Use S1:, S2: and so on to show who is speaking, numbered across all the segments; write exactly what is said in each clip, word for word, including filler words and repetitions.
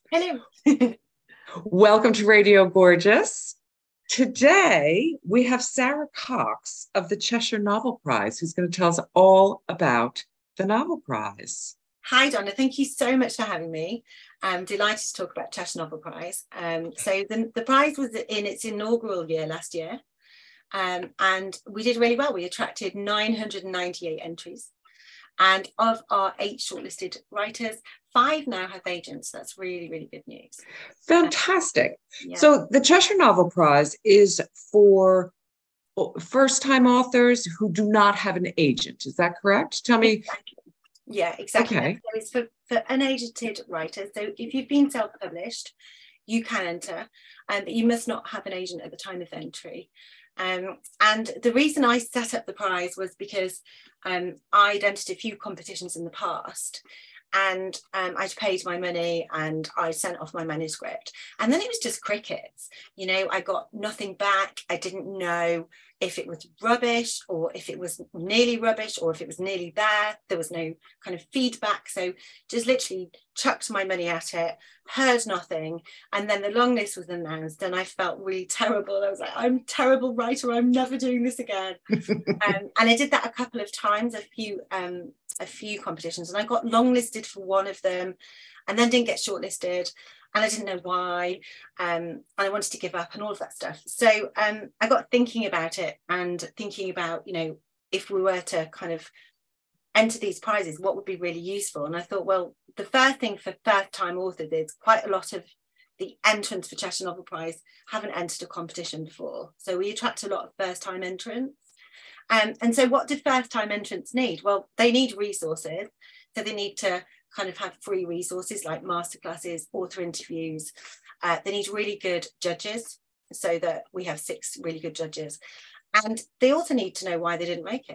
S1: Hello.
S2: Welcome to Radio Gorgeous. Today, we have Sarah Cox of the Cheshire Novel Prize, who's going to tell us all about the Novel Prize.
S1: Hi, Donna. Thank you so much for having me. I'm delighted to talk about Cheshire Novel Prize. Um, so the, the prize was in its inaugural year last year, um, and we did really well. We attracted nine hundred ninety-eight entries. And of our eight shortlisted writers, five now have agents. That's really, really good news.
S2: Fantastic.
S1: Yeah.
S2: So the Cheshire Novel Prize is for first-time authors who do not have an agent. Is that correct? Tell me.
S1: Exactly. Yeah, exactly.
S2: Okay.
S1: So it's for, for unagented writers. So if you've been self-published, you can enter, um, but you must not have an agent at the time of entry. Um, and the reason I set up the prize was because um, I'd entered a few competitions in the past, and um, I'd paid my money and I sent off my manuscript, and then it was just crickets. You know, I got nothing back. I didn't know if it was rubbish or if it was nearly rubbish or if it was nearly there. There was no kind of feedback. So just literally chucked my money at it, heard nothing. And then the long list was announced and I felt really terrible. I was like, I'm a terrible writer. I'm never doing this again. um, and I did that a couple of times, a few, um, a few competitions, and I got longlisted for one of them and then didn't get shortlisted. And I didn't know why, um, and I wanted to give up and all of that stuff. So um, I got thinking about it and thinking about, you know, if we were to kind of enter these prizes, what would be really useful? And I thought, well, the first thing for first-time authors is quite a lot of the entrants for Cheshire Novel Prize haven't entered a competition before. So we attract a lot of first-time entrants. Um, and so what do first-time entrants need? Well, they need resources. So they need to kind of have free resources like masterclasses, author interviews. Uh, they need really good judges, so that we have six really good judges. And they also need to know why they didn't make it.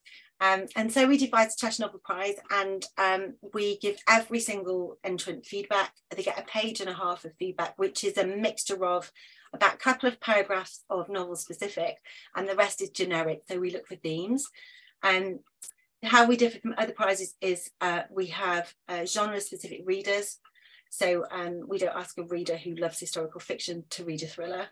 S1: Um, and so we devised the Cheshire Novel Prize, and um, we give every single entrant feedback. They get a page and a half of feedback, which is a mixture of about a couple of paragraphs of novel specific, and the rest is generic. So we look for themes. And how we differ from other prizes is uh, we have uh, genre-specific readers. So um, we don't ask a reader who loves historical fiction to read a thriller.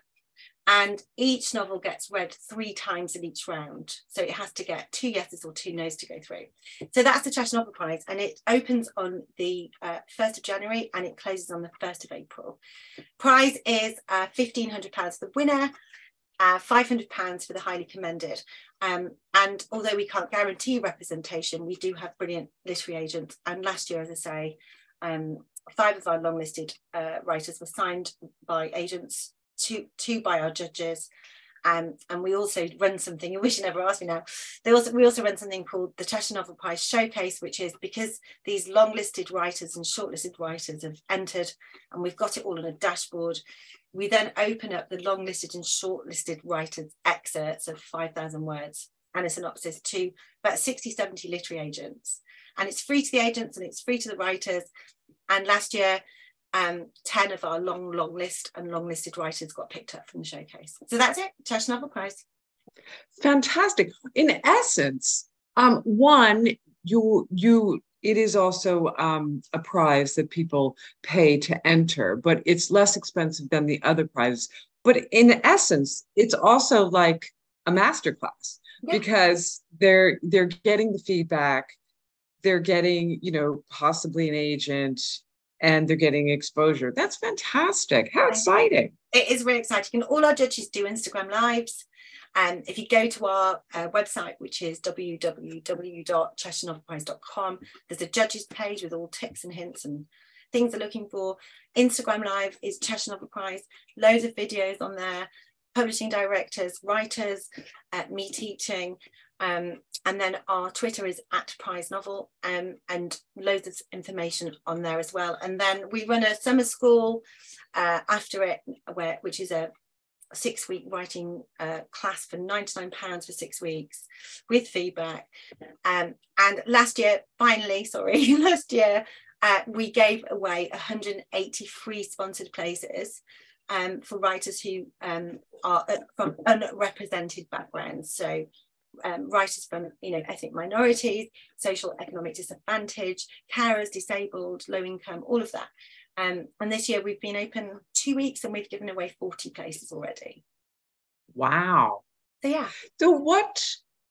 S1: And each novel gets read three times in each round. So it has to get two yeses or two nos to go through. So that's the Cheshire Novel Prize, and it opens on the uh, first of January and it closes on the first of April. Prize is uh, fifteen hundred pounds for the winner, Uh, five hundred pounds for the highly commended. Um, and although we can't guarantee representation, we do have brilliant literary agents. And last year, as I say, um, five of our longlisted uh, writers were signed by agents, two, two by our judges. Um, and we also run something, I wish you never asked me now, they also, we also run something called the Cheshire Novel Prize Showcase, which is because these long-listed writers and shortlisted writers have entered, and we've got it all on a dashboard. We then open up the long-listed and shortlisted writers' excerpts of five thousand words and a synopsis to about sixty, seventy literary agents. And it's free to the agents and it's free to the writers. And last year, um, ten of our long, long list and long-listed writers got picked up from the showcase. So that's it, Cheshire Novel Prize.
S2: Fantastic. In essence, um, one, you you it is also um, a prize that people pay to enter, but it's less expensive than the other prizes. But in essence, it's also like a masterclass, yeah, because they're they're getting the feedback, they're getting, you know, possibly an agent, and they're getting exposure. That's fantastic. How exciting.
S1: It is really exciting. And all our judges do Instagram lives. And um, if you go to our uh, website, which is w w w dot cheshire novel prize dot com, there's a judges page with all tips and hints and things they're looking for. Instagram Live is Cheshire Novel Prize, loads of videos on there, publishing directors, writers, uh, me teaching. Um, and then our Twitter is at Prize Novel, um, and loads of information on there as well. And then we run a summer school uh, after it, where which is a six-week writing uh, class for ninety-nine pounds for six weeks with feedback. Um, and last year, finally, sorry, last year, uh, we gave away one hundred eighty free sponsored places um, for writers who um, are from unrepresented backgrounds. So um, writers from, you know, ethnic minorities, social economic disadvantage, carers, disabled, low income, all of that. Um, and this year we've been open two weeks and we've given away forty places already.
S2: Wow.
S1: So yeah.
S2: So what,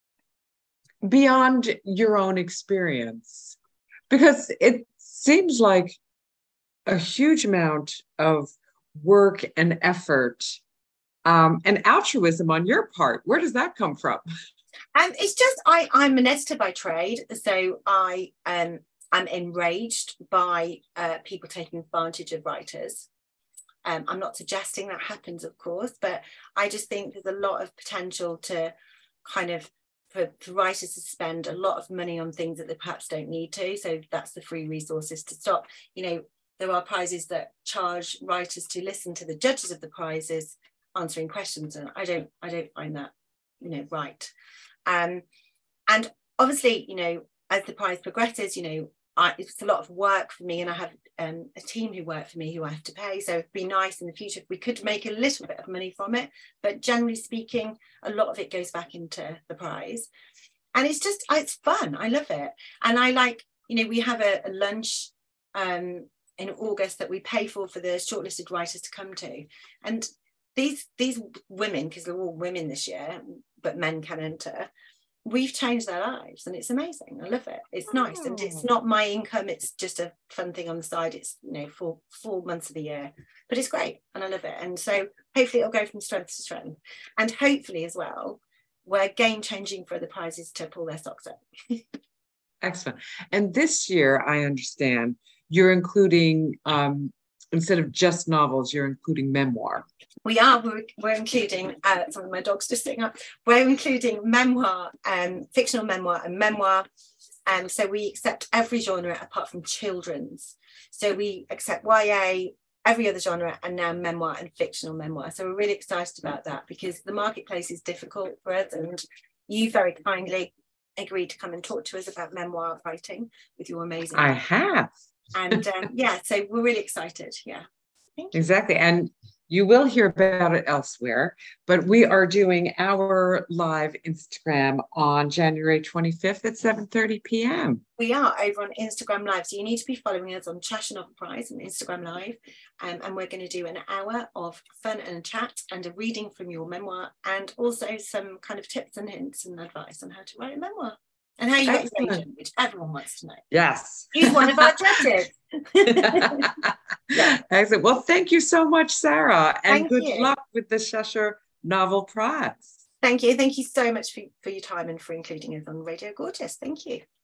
S2: beyond your own experience, because it seems like a huge amount of work and effort um, and altruism on your part. Where does that come from?
S1: Um, it's just I, I'm an editor by trade, so I um, I'm enraged by uh, people taking advantage of writers. Um, I'm not suggesting that happens, of course, but I just think there's a lot of potential to kind of for, for writers to spend a lot of money on things that they perhaps don't need to. So that's the free resources to stop. You know, there are prizes that charge writers to listen to the judges of the prizes answering questions, and I don't I don't find that, you know, right. Um, and obviously, you know, as the prize progresses, you know, I, it's a lot of work for me, and I have um, a team who work for me who I have to pay. So it'd be nice in the future if we could make a little bit of money from it. But generally speaking, a lot of it goes back into the prize. And it's just, it's fun. I love it. And I like, you know, we have a, a lunch um, in August that we pay for for the shortlisted writers to come to. And these, these women, because they're all women this year, but men can enter, we've changed their lives, and it's amazing. I love it. It's nice, and it's not my income, it's just a fun thing on the side. It's, you know, for four months of the year, but it's great and I love it. And so hopefully it'll go from strength to strength, and hopefully as well we're game changing for the prizes to pull their socks up.
S2: Excellent. And this year, I understand you're including um instead of just novels, you're including memoir.
S1: We are. We're, we're including, uh, some of my dogs just sitting up. We're including memoir, um, fictional memoir and memoir. Um, so we accept every genre apart from children's. So we accept Y A, every other genre, and now memoir and fictional memoir. So we're really excited about that because the marketplace is difficult for us, and you very kindly agreed to come and talk to us about memoir writing with your amazing.
S2: I have.
S1: And um, yeah, so we're really excited. Yeah. Thank you.
S2: Exactly. And you will hear about it elsewhere, but we are doing our live Instagram on January twenty-fifth at seven thirty p m
S1: We are over on Instagram Live. So you need to be following us on Cheshire Novel Prize on Instagram Live. Um, and we're going to do an hour of fun and chat and a reading from your memoir, and also some kind of tips and hints and advice on how to write a memoir and how you get your agent, which everyone wants to know.
S2: Yes.
S1: He's one of our judges.
S2: Yeah. Excellent. Well, thank you so much, Sarah, and
S1: Thank
S2: good
S1: you.
S2: luck with the Cheshire Novel Prize.
S1: Thank you. Thank you so much for, for your time and for including us on Radio Gorgeous. Thank you.